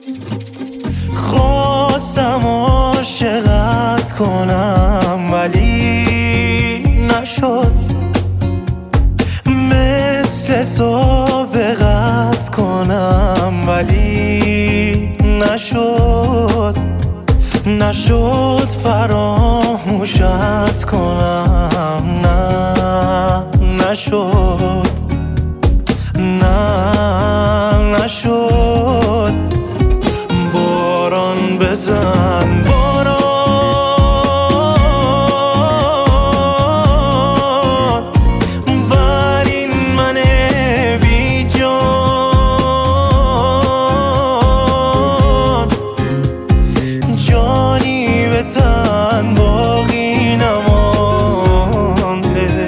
خواستم عاشقت کنم ولی نشد، مثل سابقت کنم ولی نشد فراموشت کنم، نشد باران بزن باران بر این من بی جان، جانی به تن باقی نمانده،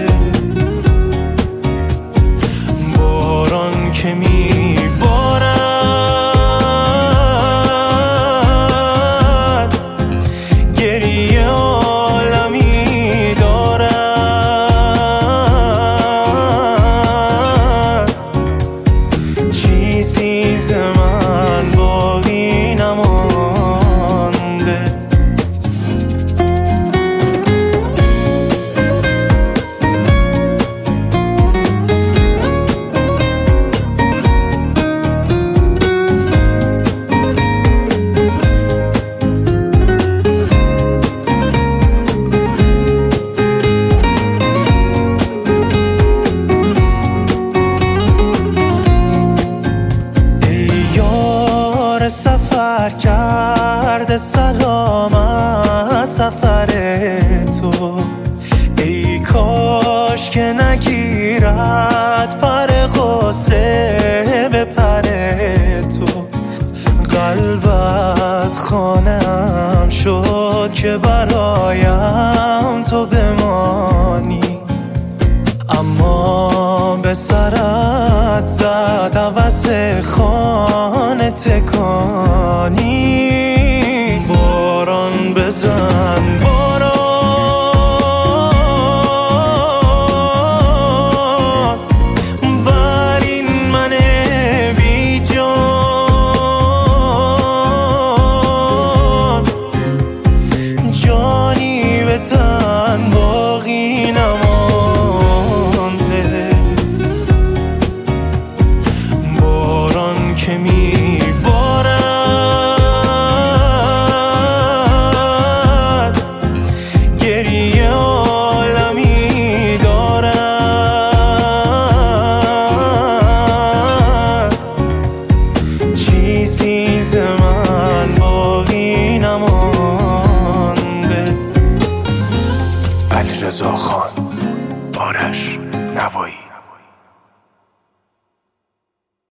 باران که می بارد گریه عالمی دارد، چیزی ز من باقی نمانده. سفر کرده سلامت سفر تو، ای کاش که نگیرد پر غصه به پر تو، قلبت خانم شد که برایم تو بمانی، اما به سرت زد عوض خانه تکانی، باران بزن باران بر این من بی جان، جانی به تن باقی نمانده، باران که می بارد گریه عالمی دارد، چیزی ز من باقی نمانده. علیرضا خان، آرش نوایی.